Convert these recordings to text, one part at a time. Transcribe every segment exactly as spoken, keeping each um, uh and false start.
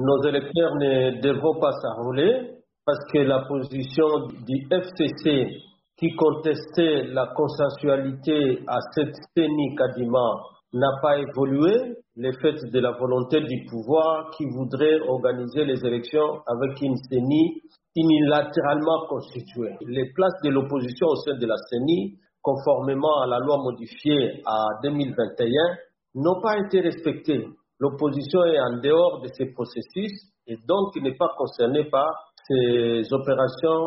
Nos électeurs ne devront pas s'enrôler parce que la position du F C C qui contestait la consensualité à cette C E N I Kadima n'a pas évolué. Le fait de la volonté du pouvoir qui voudrait organiser les élections avec une C E N I unilatéralement constituée. Les places de l'opposition au sein de la C E N I, conformément à la loi modifiée à deux mille vingt et un, n'ont pas été respectées. L'opposition est en dehors de ces processus et donc n'est pas concernée par ces opérations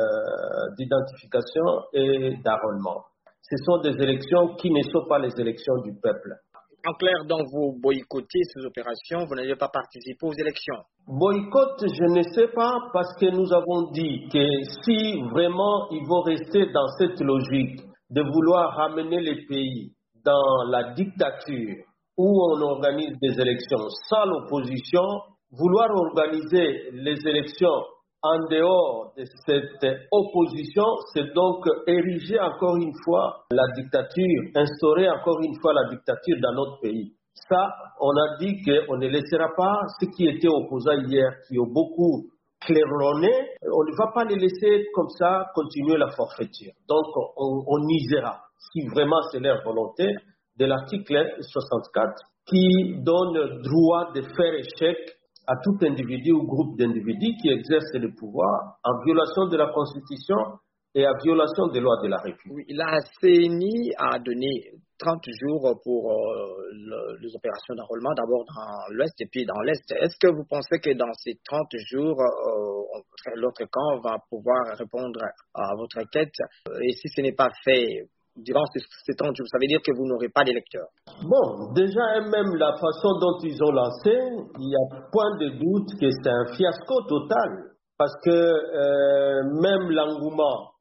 euh, d'identification et d'enrôlement. Ce sont des élections qui ne sont pas les élections du peuple. En clair, donc vous boycottez ces opérations, vous n'allez pas participer aux élections. Boycott, je ne sais pas, parce que nous avons dit que si vraiment ils vont rester dans cette logique de vouloir ramener les pays dans la dictature où on organise des élections sans l'opposition, vouloir organiser les élections en dehors de cette opposition, c'est donc ériger encore une fois la dictature, instaurer encore une fois la dictature dans notre pays. Ça, on a dit qu'on ne laissera pas ceux qui étaient opposants hier, qui ont beaucoup claironné, on ne va pas les laisser comme ça continuer la forfaiture. Donc, on, on usera, si vraiment c'est leur volonté, de l'article soixante-quatre qui donne droit de faire échec à tout individu ou groupe d'individus qui exerce le pouvoir en violation de la Constitution et en violation des lois de la République. Oui, la C E N I a donné trente jours pour euh, le, les opérations d'enrôlement, d'abord dans l'Ouest et puis dans l'Est. Est-ce que vous pensez que dans ces trente jours, euh, l'autre camp va pouvoir répondre à votre requête? Et si ce n'est pas fait durant ces, ces trente jours, ça veut dire que vous n'aurez pas d'électeurs? Bon, déjà, même la façon dont ils ont lancé, il y a point de doute que c'est un fiasco total. Parce que euh, même l'engouement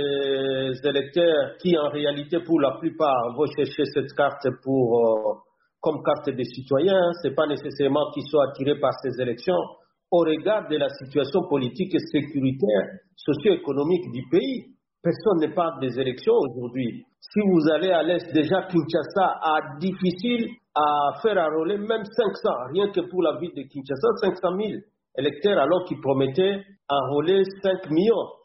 des électeurs qui, en réalité, pour la plupart, vont chercher cette carte pour, euh, comme carte des citoyens, ce n'est pas nécessairement qu'ils soient attirés par ces élections au regard de la situation politique et sécuritaire, socio-économique du pays. Personne ne parle des élections aujourd'hui. Si vous allez à l'Est, déjà Kinshasa a difficile à faire enrôler même cinq cents, rien que pour la ville de Kinshasa, cinq cent mille électeurs alors qu'ils promettaient enrôler cinq millions.